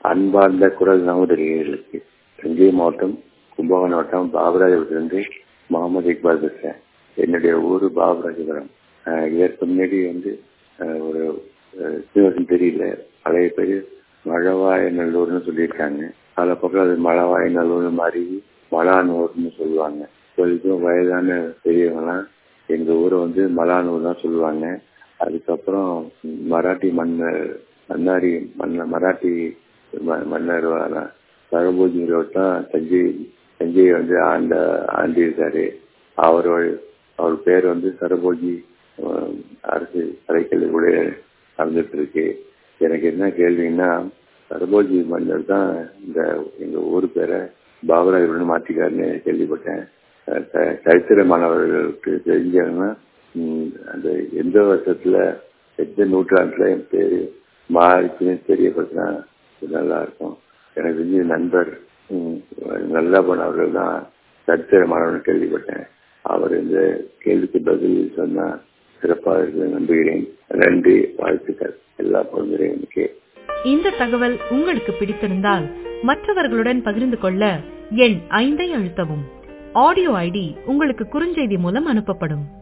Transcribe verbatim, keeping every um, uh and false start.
அன்பார்ந்த குரல் நமுதறியர்களுக்கு தஞ்சை மாவட்டம் கும்பகோணம் வட்டம் பாபராஜபுரத்திலிருந்து முகமது இக்பால் பேசுறேன். என்னுடைய ஊர் பாபராஜபுரம். இதற்கு முன்னாடி வந்து ஒரு சீனிவாசன் தெரியல, பழைய பேர் மழவாய நல்லூர்னு சொல்லியிருக்காங்க. பல பக்கம் அது மழவாய நல்லூர் மாதிரி மலானூர்னு சொல்லுவாங்க. இப்போதைக்கும் வயதான பெரியவங்கலாம் எங்க ஊரை வந்து மலானூர் தான் சொல்லுவாங்க. அதுக்கப்புறம் மராட்டி மன்னர் மன்னாரி மன்னர் மராட்டி மன்னர் சரபோஜிங்கிறவர் தான் தஞ்சை தஞ்சையை வந்து ஆண்ட ஆண்டிருக்காரு. அவர் அவர் பேர் வந்து சரபோஜி அரசு கலைக்கல்லூரி நடந்துட்டு இருக்கு. எனக்கு என்ன கேள்வின்னா, சரபோஜி மன்னர் தான் இந்த எங்க ஊர் பேரை பாபராஜபுரம் மாற்றிக்காருன்னு கேள்விப்பட்டேன். சரித்திர மாணவர்களுக்கு தெரிஞ்சாங்கன்னா அந்த எந்த வருஷத்துல எந்த நூற்றாண்டுல என் பேரு மாறிச்சுன்னு தெரியப்படுத்தினா நல்லா இருக்கும். எனக்கு தெரிஞ்ச நண்பர் நல்லா போனவர்கள் தான் சரித்திர மாணவர்கள் கேள்விப்பட்டேன். அவர் இந்த கேள்விக்கு பதில் சொன்னா சிறப்பாக இருக்கு நம்புகிறேன். நன்றி, வாழ்த்துக்கள். எல்லா பொருளும். இந்த தகவல் உங்களுக்கு பிடித்திருந்தால் மற்றவர்களுடன் பகிர்ந்து கொள்ள எண் ஐந்தை அழுத்தவும். ஆடியோ ஐடி உங்களுக்கு குறுஞ்செய்தி மூலம் அனுப்பப்படும்.